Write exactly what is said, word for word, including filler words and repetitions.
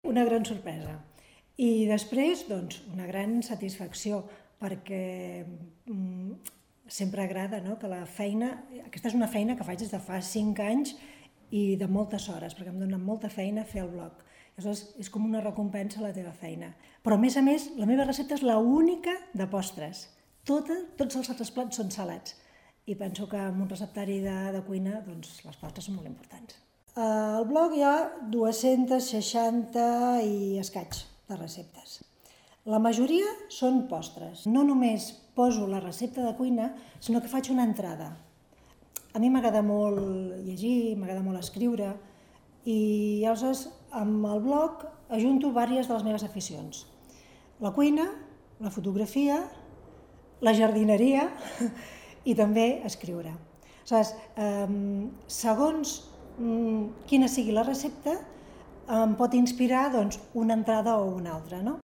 Una gran sorpresa. I després, doncs, una gran satisfacció, perquè mm, sempre agrada, no?, que la feina... Aquesta és una feina que faig des de fa cinc anys i de moltes hores, perquè em dona molta feina fer el blog. Aleshores, és com una recompensa a la teva feina. Però, a més a més, la meva recepta és l'única de postres. Tota, tots els altres plats són salats. I penso que en un receptari de, de cuina, doncs, les postres són molt importants. Al blog hi ha dues-centes seixanta i escaig de receptes. La majoria són postres. No només poso la recepta de cuina, sinó que faig una entrada. A mi m'agrada molt llegir, m'agrada molt escriure, i aleshores amb el blog ajunto diverses de les meves aficions. La cuina, la fotografia, la jardineria i també escriure. Aleshores, eh, segons quina sigui la recepta, em pot inspirar doncs, una entrada o una altra, no?